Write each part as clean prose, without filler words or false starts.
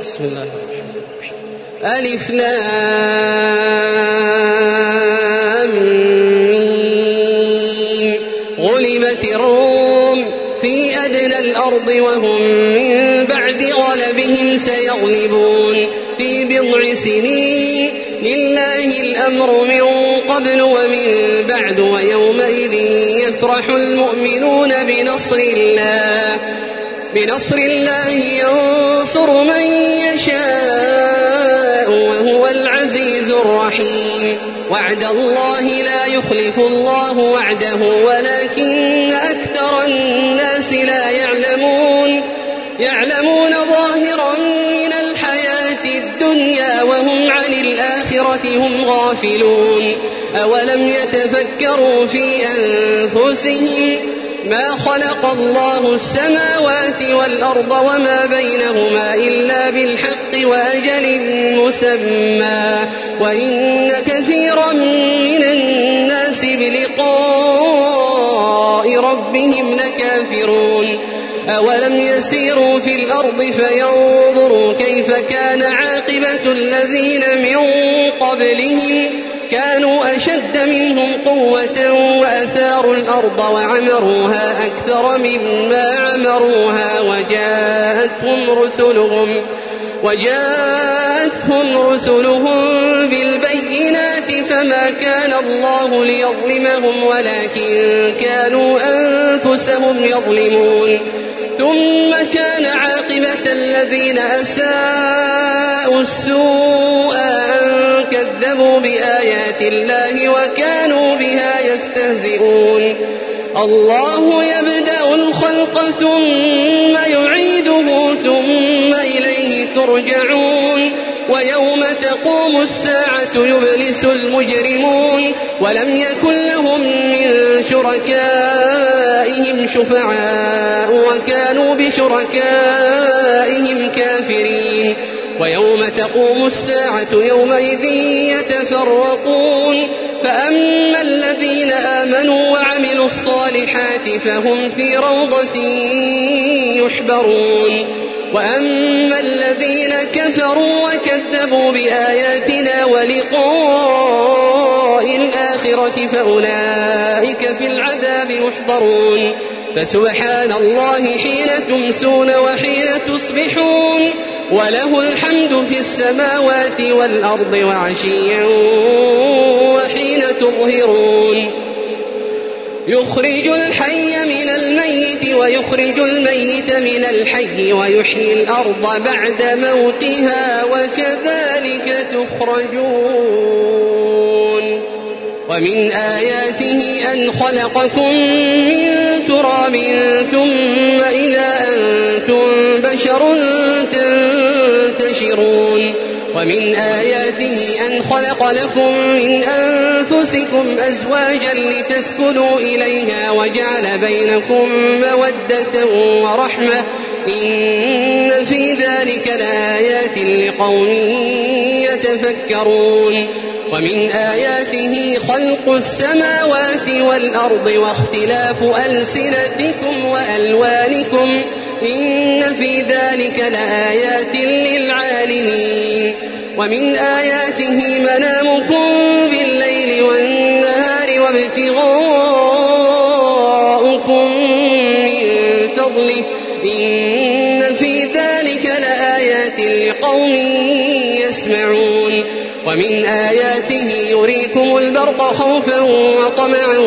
بسم الله الرحمن الرحيم. ألف لام ميم. غلبت الروم في أدنى الأرض وهم من بعد غلبهم سيغلبون في بضع سنين. لله الأمر من قبل ومن بعد ويومئذ يفرح المؤمنون بنصر الله ينصر من يشاء وهو العزيز الرحيم. وعد الله لا يخلف الله وعده ولكن أكثر الناس لا يعلمون ظاهرا من الحياة الدنيا وهم عن الآخرة هم غافلون. أولم يتفكروا في أنفسهم ما خلق الله السماوات والأرض وما بينهما إلا بالحق وأجل مسمى وإن كثيرا من الناس بلقاء ربهم لكافرون. أولم يسيروا في الأرض فينظروا كيف كان عاقبة الذين من قبلهم كانوا أشد منهم قوة وأثاروا الأرض وعمروها أكثر مما عمروها وجاءتهم رسلهم بالبينات فما كان الله ليظلمهم ولكن كانوا أنفسهم يظلمون. ثم كان عاقبة الذين أساءوا السوء أن كذبوا بآيات الله وكانوا بها يستهزئون. الله يبدأ الخلق ثم يعيده ثم إليه ترجعون. ويوم تقوم الساعة يبلس المجرمون ولم يكن لهم من شركائهم شفعاء وكانوا بشركائهم كافرين. ويوم تقوم الساعة يومئذ يتفرقون فأما الذين آمنوا وعملوا الصالحات فهم في روضة يحبرون وأما الذين كفروا وكذبوا بآياتنا ولقاء الآخرة فأولئك في العذاب محضرون. فسبحان الله حين تمسون وحين تصبحون وله الحمد في السماوات والأرض وعشيا وحين تظهرون. يخرج الحي من الميت ويخرج الميت من الحي ويحيي الأرض بعد موتها وكذلك تخرجون. ومن آياته أن خلقكم من تراب ثم إذا أنتم بشر تنتشرون. ومن آياته أن خلق لكم من أنفسكم أزواجا لتسكنوا إليها وجعل بينكم مودة ورحمة إن في ذلك لآيات لقوم يتفكرون. ومن آياته خلق السماوات والأرض واختلاف ألسنتكم وألوانكم إن في ذلك لآيات للعالمين. ومن آياته منامكم بالليل والنهار وابتغاؤكم من فضله إن في ذلك لآيات لقوم يسمعون. ومن آياته يريكم البرق خوفا وطمعا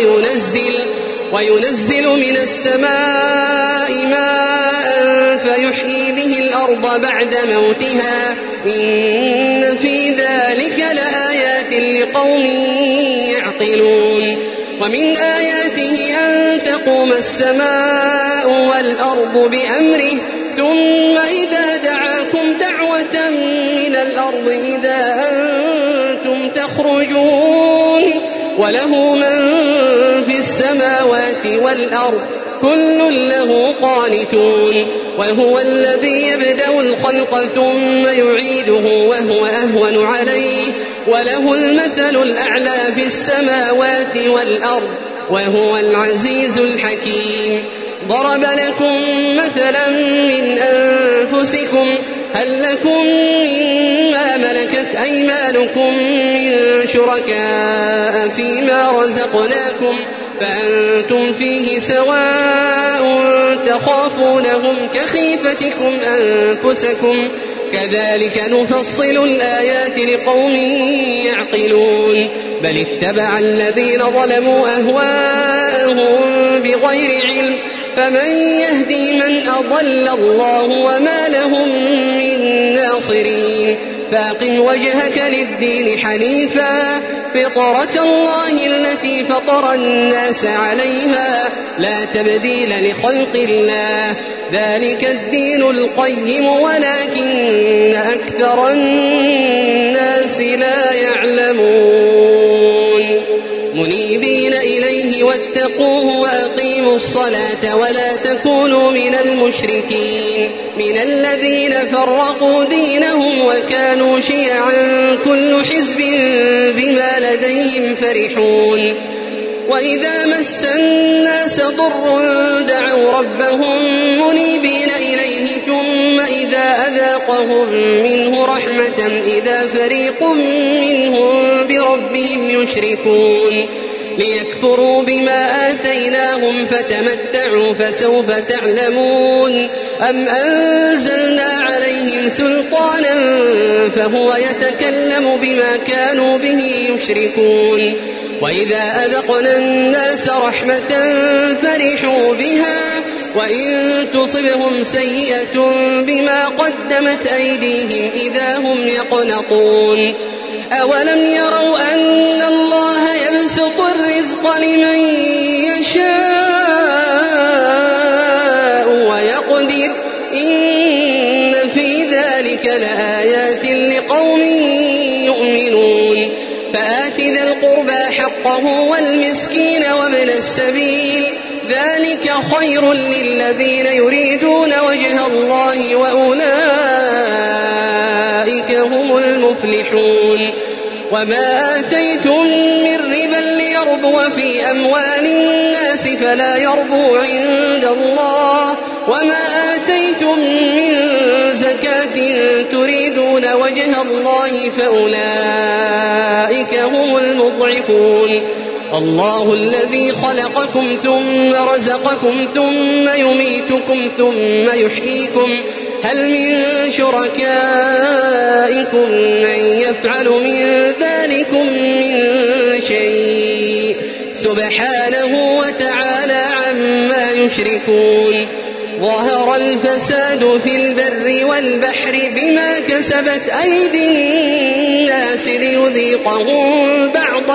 وينزل من السماء ماء فيحيي به الأرض بعد موتها إن في ذلك لآيات لقوم يعقلون. ومن آياته أن تقوم السماء والأرض بأمره ثم إذا دعاكم دعوة من الأرض إذا أنتم تخرجون. وله من في السماوات والأرض كل له قانتون. وهو الذي يبدأ الخلق ثم يعيده وهو أهون عليه وله المثل الأعلى في السماوات والأرض وهو العزيز الحكيم. ضرب لكم مثلا من أنفسكم هل لكم مما ملكت أيمانكم من شركاء فيما رزقناكم فأنتم فيه سواء تخافونهم كخيفتكم أنفسكم كذلك نفصل الآيات لقوم يعقلون بل اتبع الذين ظلموا أهواءهم بغير علم فمن يهدي من أضل الله وما لهم من ناصرين فأقم وجهك للدين حنيفا فطرة الله التي فطر الناس عليها لا تبديل لخلق الله ذلك الدين القيم ولكن أكثر الناس لا يعلمون منيبين إليه واتقوه وأقيموا الصلاة ولا تكونوا من المشركين من الذين فرقوا دينهم وكانوا شيعا كل حزب بما لديهم فرحون وإذا مس الناس ضر دعوا ربهم منيبين إليه ثم إذا أذاقهم منه رحمة إذا فريق منهم بربهم يشركون ليكفروا بما آتيناهم فتمتعوا فسوف تعلمون أم أنزلنا عليهم سلطانا فهو يتكلم بما كانوا به يشركون وإذا أذقنا الناس رحمة فرحوا بها وإن تصبهم سيئة بما قدمت أيديهم إذا هم يقنطون أولم يروا أن الله يبسط الرزق لمن يشاء ويقدر إن في ذلك لآيات لقوم يؤمنون فآت ذا القربى حقه والمسكين وابن السبيل ذلك خير للذين يريدون وجه الله وأولئك هم المفلحون وما آتيتم من ربا ليربو في أموال الناس فلا يربو عند الله وما آتيتم من زكاة تريدون وجه الله فأولئك هم المضعفون الله الذي خلقكم ثم رزقكم ثم يميتكم ثم يحييكم هل من شركائكم من يفعل من ذلكم من شيء سبحانه وتعالى عما يشركون ظهر الفساد في البر والبحر بما كسبت أيدي الناس ليذيقهم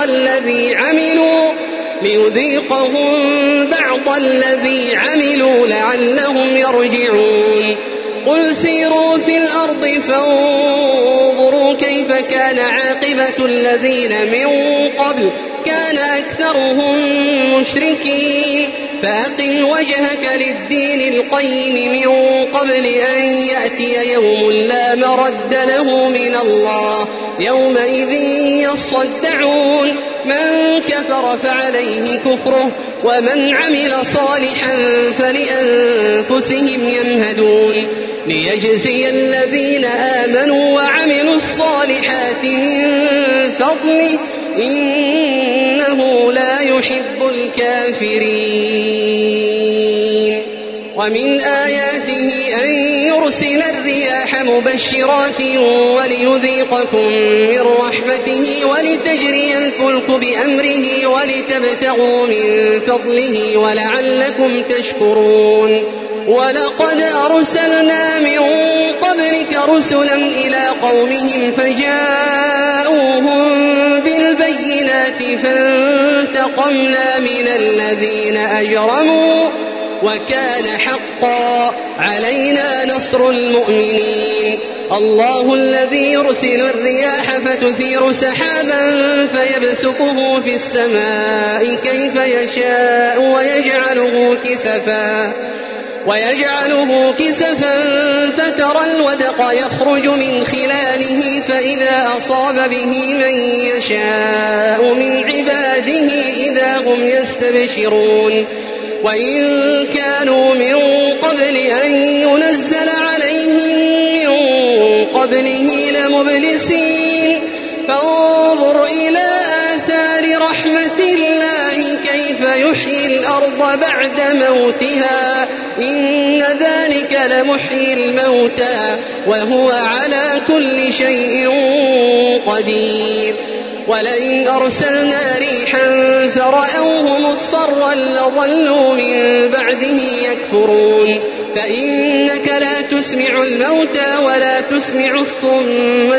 بعض الذي عملوا لعلهم يرجعون قل سيروا في الأرض فانظروا كيف كان عاقبة الذين من قبل كان أكثرهم مشركين فأقم وجهك للدين القيم من قبل أن يأتي يوم لا مرد له من الله يومئذ يصدعون من كفر فعليه كفره ومن عمل صالحا فلأنفسهم يمهدون ليجزي الذين آمنوا وعملوا الصالحات من فضله إنه لا يحب الكافرين ومن آياته أن يرسل الرياح مبشرات وليذيقكم من رحمته ولتجري الفلك بأمره ولتبتغوا من فضله ولعلكم تشكرون ولقد أرسلنا من قبلك رسلا إلى قومهم فجاءوهم بالبينات فانتقمنا من الذين أجرموا وكان حقا علينا نصر المؤمنين الله الذي يرسل الرياح فتثير سحابا فيبسطه في السماء كيف يشاء ويجعله كسفا فترى الودق يخرج من خلاله فإذا أصاب به من يشاء من عباده إذا هم يستبشرون وإن كانوا من قبل أن ينزل عليهم من قبله لمبلسين فانظر إلى آثار رحمة الله كيف يحيي الأرض بعد موتها إن ذلك لمحيي الموتى وهو على كل شيء قدير ولئن أرسلنا ريحا فرأوه مصفرا لظلوا من بعده يكفرون فإنك لا تسمع الموتى ولا تسمع الصم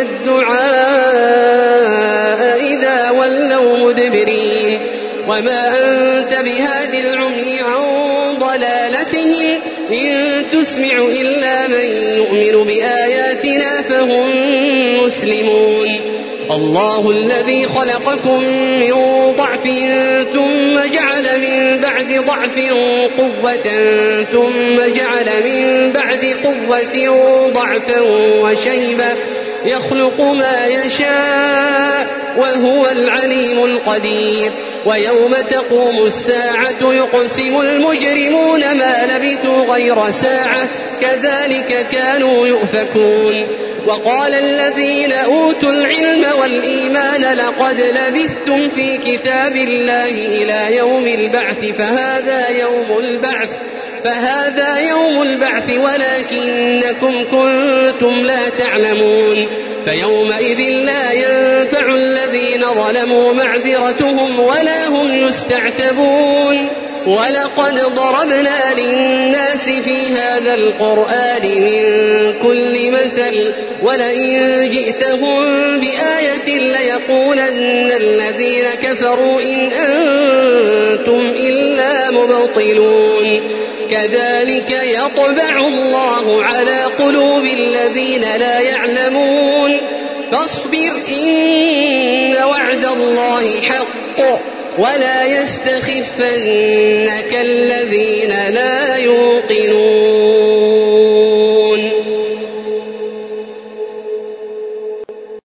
الدعاء إذا ولوا مدبرين وما أنت بهاد العمي عن ضلالتهم إن تسمع إلا من يؤمن بآياتنا فهم مسلمون الله الذي خلقكم من ضعف ثم جعل من بعد ضعف قوة ثم جعل من بعد قوة ضعفا وشيبة يخلق ما يشاء وهو العليم القدير ويوم تقوم الساعة يقسم المجرمون ما لبثوا غير ساعة كذلك كانوا يؤفكون وقال الذين أوتوا العلم والإيمان لقد لبثتم في كتاب الله إلى يوم البعث فهذا يوم البعث ولكنكم كنتم لا تعلمون فيومئذ لا ينفع الذين ظلموا معذرتهم ولا هم يستعتبون ولقد ضربنا للناس في هذا القرآن من كل مثل ولئن جئتهم بآية ليقولن الذين كفروا إن أنتم إلا مبطلون كذلك يطبع الله على قلوب الذين لا يعلمون فاصبر إن وعد الله حق ولا يستخفنك الذين لا يوقنون